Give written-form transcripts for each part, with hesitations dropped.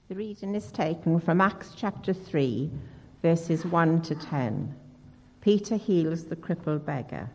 The reading is taken from Acts chapter 3, verses 1 to 10. Peter heals the crippled beggar.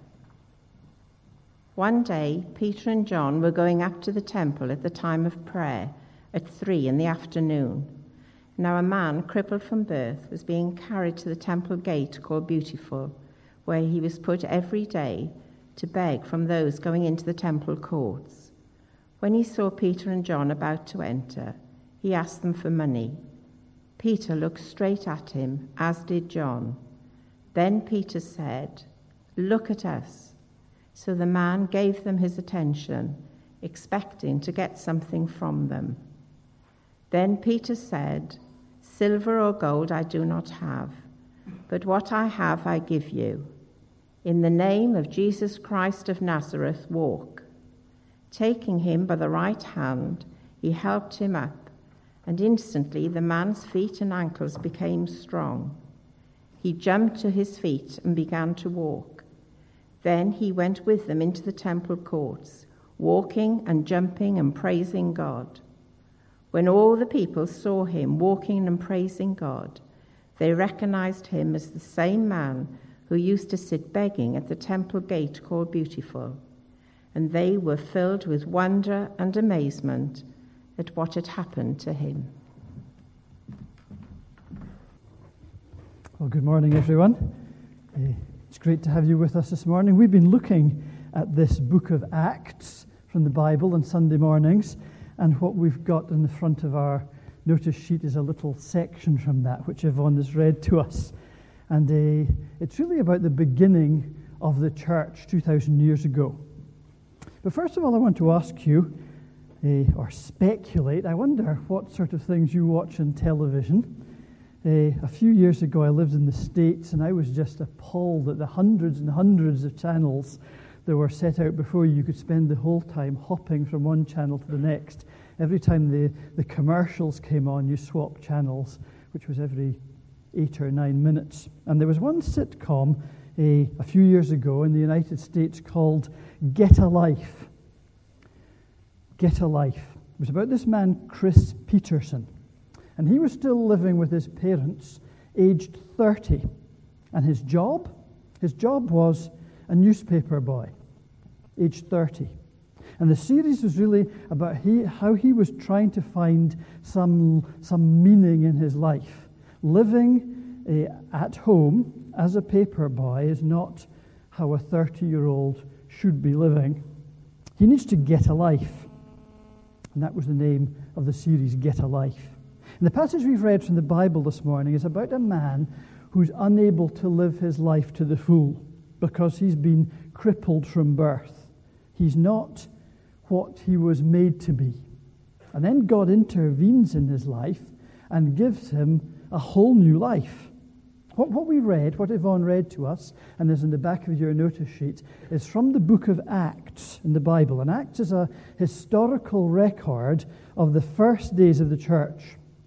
One day, Peter and John were going up to the temple at the time of prayer at 3 in the afternoon. Now a man, crippled from birth, was being carried to the temple gate called Beautiful, where he was put every day to beg from those going into the temple courts. When he saw Peter and John about to enter, he asked them for money. Peter looked straight at him, as did John. Then Peter said, "Look at us." So the man gave them his attention, expecting to get something from them. Then Peter said, "Silver or gold I do not have, but what I have I give you. In the name of Jesus Christ of Nazareth, walk." Taking him by the right hand, he helped him up, and instantly the man's feet and ankles became strong. He jumped to his feet and began to walk. Then he went with them into the temple courts, walking and jumping and praising God. When all the people saw him walking and praising God, they recognized him as the same man who used to sit begging at the temple gate called Beautiful, and they were filled with wonder and amazement at what had happened to him. Well, good morning, everyone. It's great to have you with us this morning. We've been looking at this book of Acts from the Bible on Sunday mornings, and what we've got in the front of our notice sheet is a little section from that, which Yvonne has read to us. And it's really about the beginning of the church 2,000 years ago. But first of all, I want to ask you, or speculate, I wonder what sort of things you watch on television. A few years ago, I lived in the States, and I was just appalled at the hundreds and hundreds of channels that were set out before you. You could spend the whole time hopping from one channel to the next. Every time the commercials came on, you swapped channels, which was every 8 or 9 minutes. And there was one sitcom a few years ago in the United States called Get a Life. Get a Life. It was about this man, Chris Peterson. And he was still living with his parents, aged 30. And his job was a newspaper boy, aged 30. And the series was really about how he was trying to find some meaning in his life. Living at home as a paper boy is not how a 30-year-old should be living. He needs to get a life. And that was the name of the series, Get a Life. And the passage we've read from the Bible this morning is about a man who's unable to live his life to the full because he's been crippled from birth. He's not what he was made to be. And then God intervenes in his life and gives him a whole new life. What we read, what Yvonne read to us, and is in the back of your notice sheet, is from the book of Acts in the Bible. And Acts is a historical record of the first days of the church.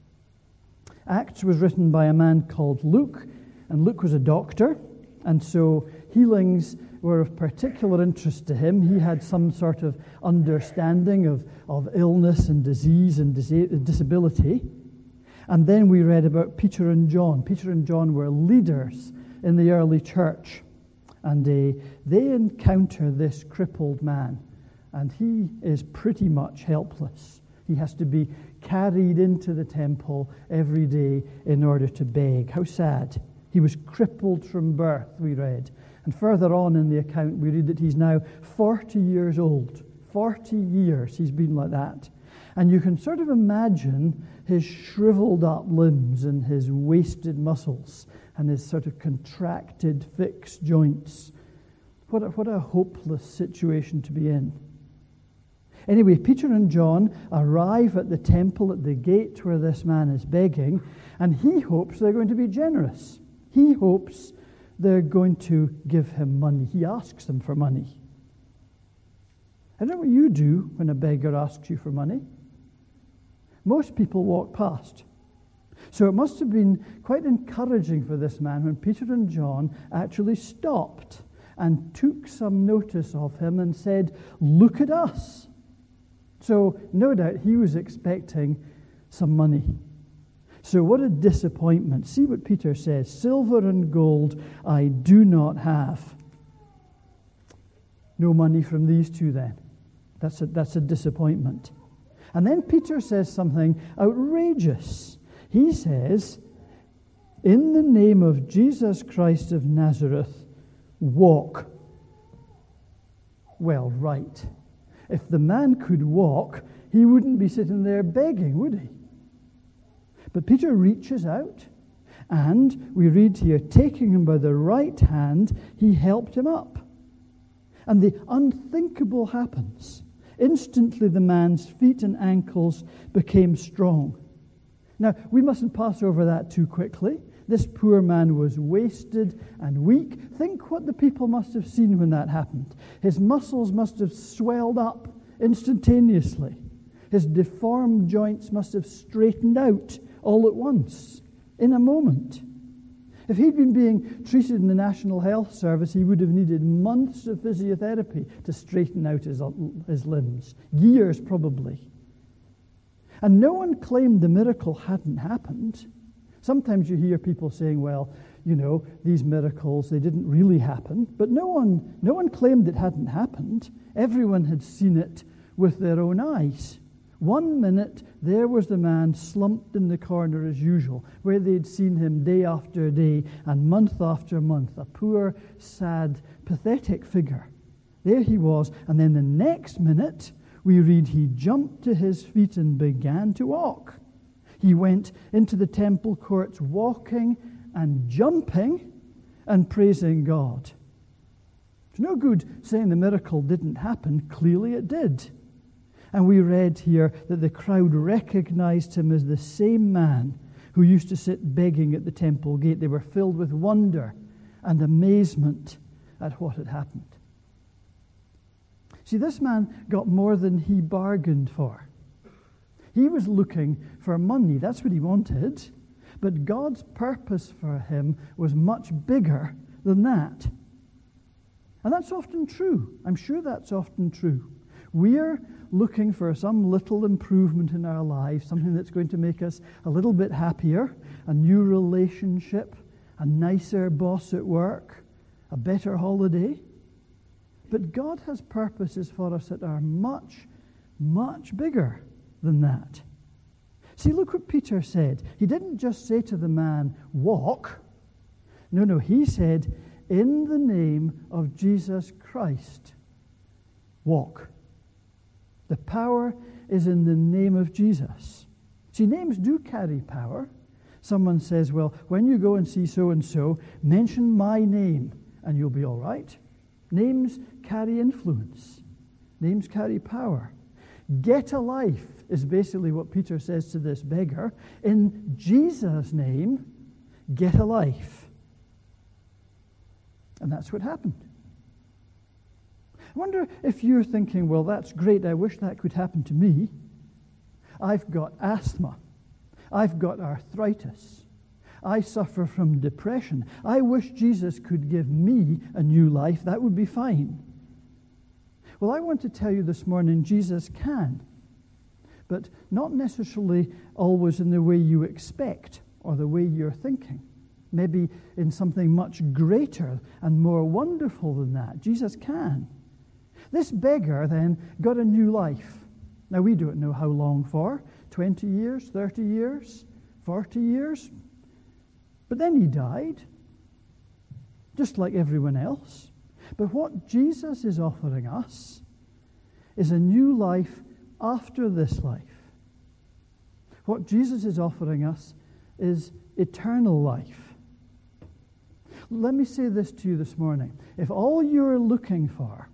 Acts was written by a man called Luke, and Luke was a doctor, and so healings were of particular interest to him. He had some sort of understanding of illness and disease and disability. And then we read about Peter and John. Peter and John were leaders in the early church. And they encounter this crippled man. And he is pretty much helpless. He has to be carried into the temple every day in order to beg. How sad. He was crippled from birth, we read. And further on in the account, we read that he's now 40 years old. 40 years he's been like that. And you can sort of imagine his shriveled up limbs and his wasted muscles and his sort of contracted, fixed joints. What a hopeless situation to be in. Anyway, Peter and John arrive at the temple at the gate where this man is begging, and he hopes they're going to be generous. He hopes they're going to give him money. He asks them for money. I don't know what you do when a beggar asks you for money. Most people walk past. So it must have been quite encouraging for this man when Peter and John actually stopped and took some notice of him and said, "Look at us." So no doubt he was expecting some money. So what a disappointment. See what Peter says. Silver and gold I do not have. No money from these two then. That's a disappointment. And then Peter says something outrageous. He says, in the name of Jesus Christ of Nazareth, walk. Well, right. If the man could walk, he wouldn't be sitting there begging, would he? But Peter reaches out, and we read here, taking him by the right hand, he helped him up. And the unthinkable happens. Instantly the man's feet and ankles became strong. Now, we mustn't pass over that too quickly. This poor man was wasted and weak. Think what the people must have seen when that happened. His muscles must have swelled up instantaneously. His deformed joints must have straightened out all at once, in a moment. If he'd been being treated in the National Health Service, he would have needed months of physiotherapy to straighten out his limbs. Years, probably. And no one claimed the miracle hadn't happened. Sometimes you hear people saying, well, you know, these miracles, they didn't really happen. But no one claimed it hadn't happened. Everyone had seen it with their own eyes. 1 minute, there was the man slumped in the corner as usual, where they'd seen him day after day and month after month, a poor, sad, pathetic figure. There he was, and then the next minute, we read he jumped to his feet and began to walk. He went into the temple courts walking and jumping and praising God. It's no good saying the miracle didn't happen. Clearly it did. And we read here that the crowd recognized him as the same man who used to sit begging at the temple gate. They were filled with wonder and amazement at what had happened. See, this man got more than he bargained for. He was looking for money. That's what he wanted. But God's purpose for him was much bigger than that. And that's often true. I'm sure that's often true. We're looking for some little improvement in our lives, something that's going to make us a little bit happier, a new relationship, a nicer boss at work, a better holiday. But God has purposes for us that are much, much bigger than that. See, look what Peter said. He didn't just say to the man, walk. No, he said, in the name of Jesus Christ, walk. The power is in the name of Jesus. See, names do carry power. Someone says, well, when you go and see so-and-so, mention my name, and you'll be all right. Names carry influence. Names carry power. Get a life is basically what Peter says to this beggar. In Jesus' name, get a life. And that's what happened. I wonder if you're thinking, well, that's great. I wish that could happen to me. I've got asthma. I've got arthritis. I suffer from depression. I wish Jesus could give me a new life. That would be fine. Well, I want to tell you this morning, Jesus can, but not necessarily always in the way you expect or the way you're thinking. Maybe in something much greater and more wonderful than that. Jesus can. This beggar then got a new life. Now, we don't know how long for, 20 years, 30 years, 40 years. But then he died, just like everyone else. But what Jesus is offering us is a new life after this life. What Jesus is offering us is eternal life. Let me say this to you this morning. If all you're looking for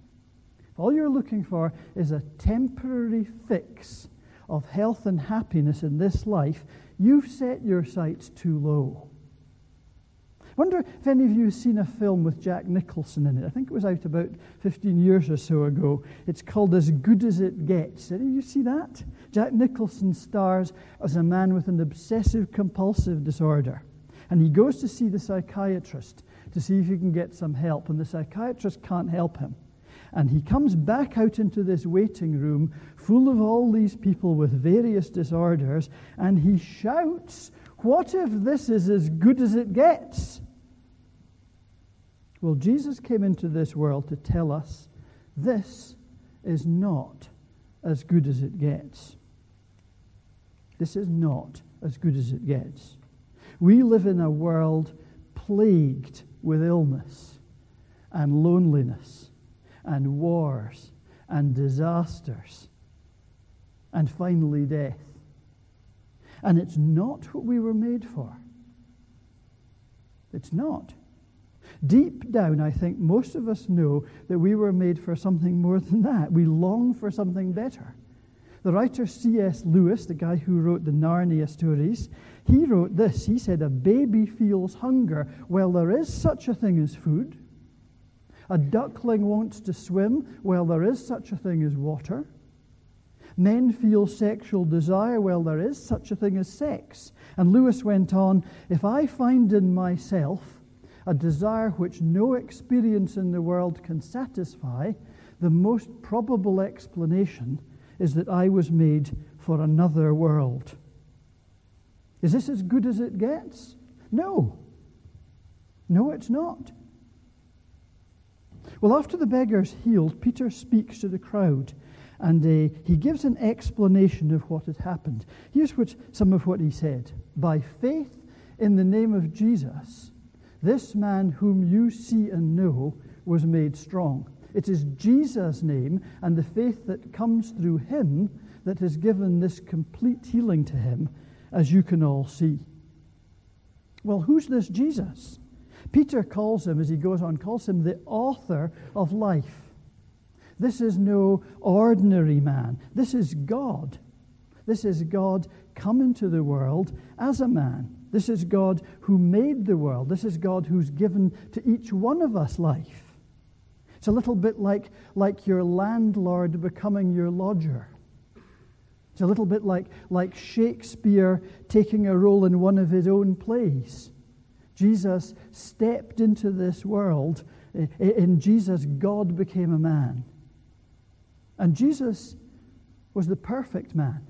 is a temporary fix of health and happiness in this life, you've set your sights too low. I wonder if any of you have seen a film with Jack Nicholson in it. I think it was out about 15 years or so ago. It's called As Good as It Gets. Any of you see that? Jack Nicholson stars as a man with an obsessive-compulsive disorder. And he goes to see the psychiatrist to see if he can get some help. And the psychiatrist can't help him. And he comes back out into this waiting room full of all these people with various disorders, and he shouts, What if this is as good as it gets? Well, Jesus came into this world to tell us this is not as good as it gets. This is not as good as it gets. We live in a world plagued with illness and loneliness and wars and disasters and finally death. And it's not what we were made for. It's not. Deep down, I think most of us know that we were made for something more than that. We long for something better. The writer C.S. Lewis, the guy who wrote the Narnia stories, he wrote this. He said, "A baby feels hunger. Well, there is such a thing as food. A duckling wants to swim. Well, there is such a thing as water. Men feel sexual desire. Well, there is such a thing as sex." And Lewis went on, "If I find in myself a desire which no experience in the world can satisfy, the most probable explanation is that I was made for another world." Is this as good as it gets? No. No, it's not. Well, after the beggar's healed, Peter speaks to the crowd, and he gives an explanation of what had happened. Here's some of what he said. "By faith in the name of Jesus, this man whom you see and know was made strong. It is Jesus' name and the faith that comes through him that has given this complete healing to him, as you can all see." Well, who's this Jesus? Peter calls him, as he goes on, calls him the author of life. This is no ordinary man. This is God. This is God come into the world as a man. This is God who made the world. This is God who's given to each one of us life. It's a little bit like your landlord becoming your lodger. It's a little bit like Shakespeare taking a role in one of his own plays. Jesus stepped into this world. In Jesus, God became a man. And Jesus was the perfect man.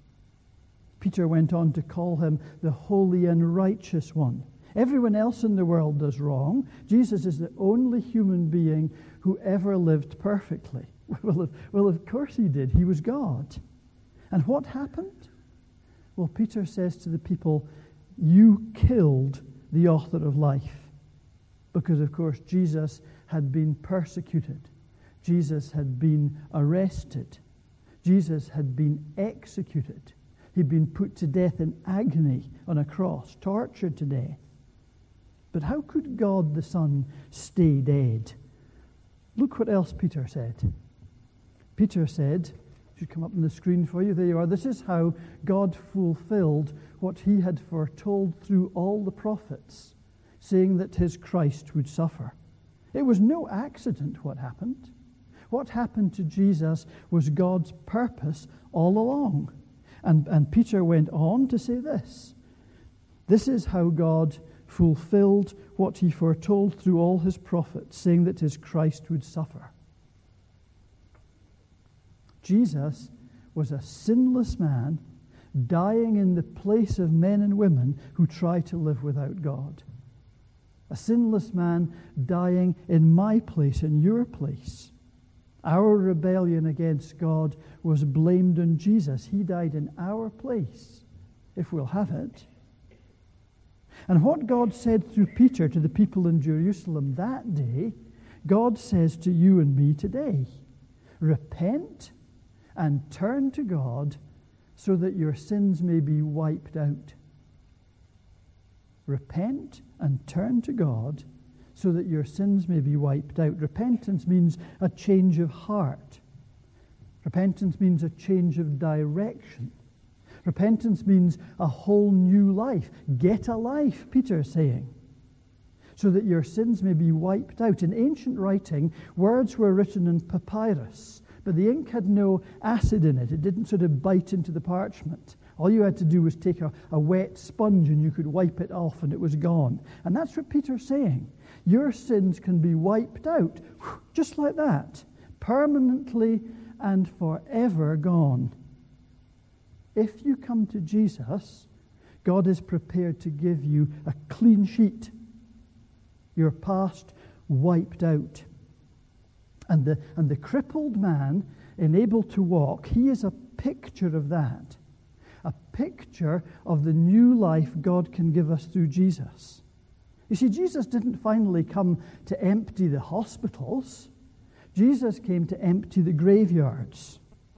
Peter went on to call him the holy and righteous one. Everyone else in the world does wrong. Jesus is the only human being who ever lived perfectly. Well, of course he did. He was God. And what happened? Well, Peter says to the people, "You killed the author of life." Because, of course, Jesus had been persecuted. Jesus had been arrested. Jesus had been executed. He'd been put to death in agony on a cross, tortured to death. But how could God the Son stay dead? Look what else Peter said. Peter said, should come up on the screen for you, there you are, "This is how God fulfilled what he had foretold through all the prophets, saying that his Christ would suffer." It was no accident what happened. What happened to Jesus was God's purpose all along. And Peter went on to say this. "This is how God fulfilled what he foretold through all his prophets, saying that his Christ would suffer." Jesus was a sinless man dying in the place of men and women who try to live without God. A sinless man dying in my place, in your place. Our rebellion against God was blamed on Jesus. He died in our place, if we'll have it. And what God said through Peter to the people in Jerusalem that day, God says to you and me today. Repent and turn to God so that your sins may be wiped out. Repent and turn to God so that your sins may be wiped out. Repentance means a change of heart. Repentance means a change of direction. Repentance means a whole new life. Get a life, Peter's saying, so that your sins may be wiped out. In ancient writing, words were written in papyrus, but the ink had no acid in it. It didn't sort of bite into the parchment. All you had to do was take a wet sponge and you could wipe it off and it was gone. And that's what Peter's saying. Your sins can be wiped out, just like that, permanently and forever gone. If you come to Jesus, God is prepared to give you a clean sheet, your past wiped out. And the crippled man, enabled to walk, he is a picture of that. A picture of the new life God can give us through Jesus. You see, Jesus didn't finally come to empty the hospitals. Jesus came to empty the graveyards.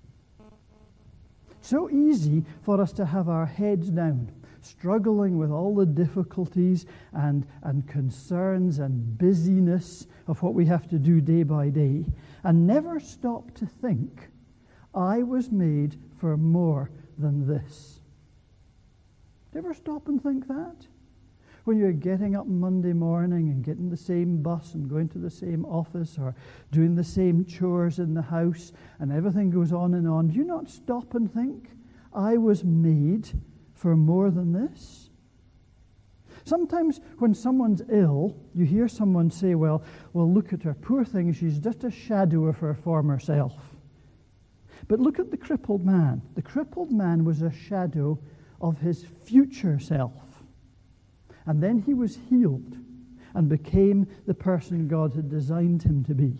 So easy for us to have our heads down, struggling with all the difficulties and concerns and busyness of what we have to do day by day, and never stop to think, I was made for more than this. Do you ever stop and think that? When you're getting up Monday morning and getting the same bus and going to the same office or doing the same chores in the house and everything goes on and on, do you not stop and think, I was made for more than this? Sometimes when someone's ill, you hear someone say, well, look at her, poor thing, she's just a shadow of her former self. But look at the crippled man. The crippled man was a shadow of his future self. And then he was healed and became the person God had designed him to be.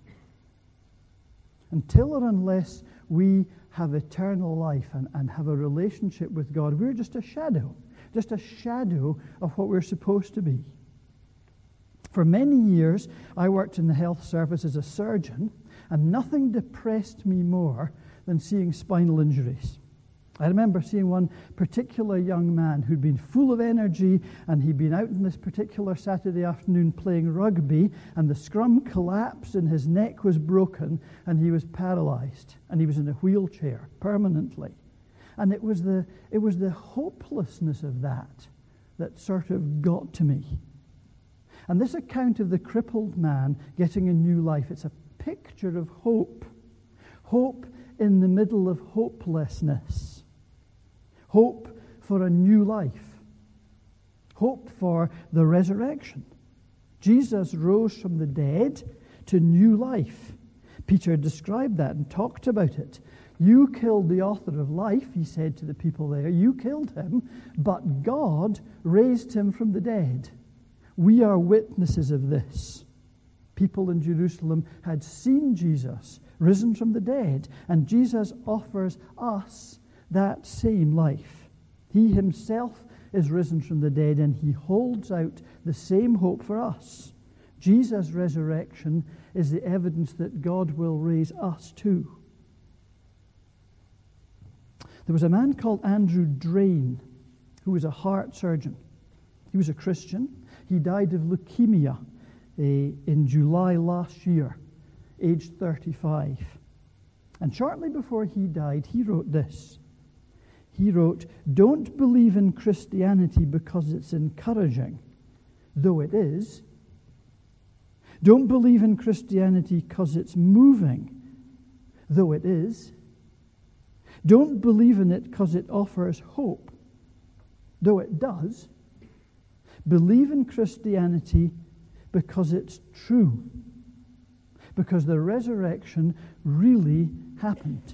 Until or unless we have eternal life and have a relationship with God, we're just a shadow of what we're supposed to be. For many years, I worked in the health service as a surgeon, and nothing depressed me more than seeing spinal injuries. I remember seeing one particular young man who'd been full of energy, and he'd been out on this particular Saturday afternoon playing rugby, and the scrum collapsed and his neck was broken and he was paralyzed and he was in a wheelchair permanently. And it was the hopelessness of that sort of got to me. And this account of the crippled man getting a new life, it's a picture of hope. Hope in the middle of hopelessness. Hope for a new life. Hope for the resurrection. Jesus rose from the dead to new life. Peter described that and talked about it. You killed the author of life, he said to the people there. You killed him, but God raised him from the dead. We are witnesses of this. People in Jerusalem had seen Jesus risen from the dead, and Jesus offers us that same life. He himself is risen from the dead, and he holds out the same hope for us. Jesus' resurrection is the evidence that God will raise us too. There was a man called Andrew Drain who was a heart surgeon. He was a Christian. He died of leukemia in July last year, aged 35. And shortly before he died, he wrote this. He wrote, "Don't believe in Christianity because it's encouraging, though it is. Don't believe in Christianity because it's moving, though it is. Don't believe in it because it offers hope, though it does. Believe in Christianity because it's true, because the resurrection really happened."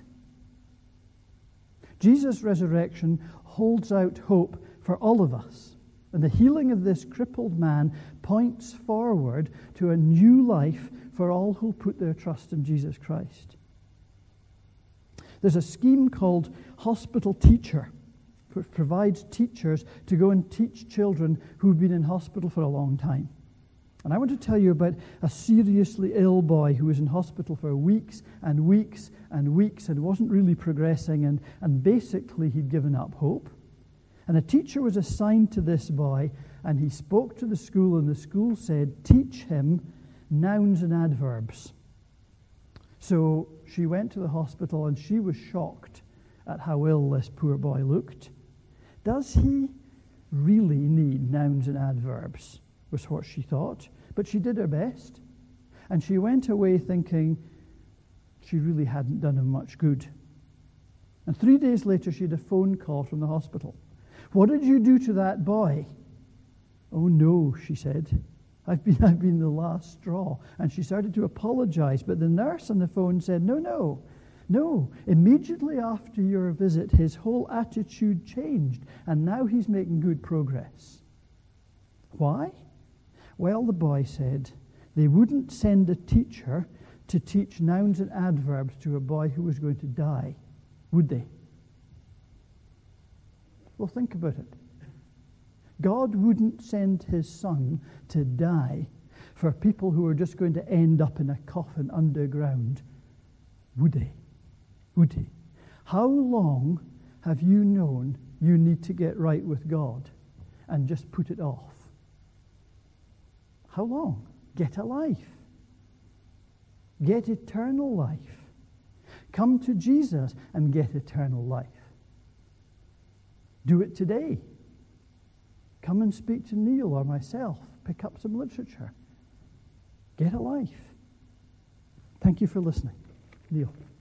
Jesus' resurrection holds out hope for all of us. And the healing of this crippled man points forward to a new life for all who put their trust in Jesus Christ. There's a scheme called Hospital Teacher, which provides teachers to go and teach children who've been in hospital for a long time. And I want to tell you about a seriously ill boy who was in hospital for weeks and weeks and weeks and wasn't really progressing, and basically he'd given up hope. And a teacher was assigned to this boy, and he spoke to the school, and the school said, "Teach him nouns and adverbs." So she went to the hospital, and she was shocked at how ill this poor boy looked. Does he really need nouns and adverbs? Was what she thought. But she did her best. And she went away thinking she really hadn't done him much good. And 3 days later, she had a phone call from the hospital. "What did you do to that boy?" "Oh no," she said. I've been the last straw." And she started to apologize. But the nurse on the phone said, No, No, immediately after your visit, his whole attitude changed, and now he's making good progress. Why? Well, the boy said, they wouldn't send a teacher to teach nouns and adverbs to a boy who was going to die, would they? Well, think about it. God wouldn't send his son to die for people who are just going to end up in a coffin underground, would he? Would he? How long have you known you need to get right with God and just put it off? How long? Get a life. Get eternal life. Come to Jesus and get eternal life. Do it today. Come and speak to Neil or myself. Pick up some literature. Get a life. Thank you for listening. Neil.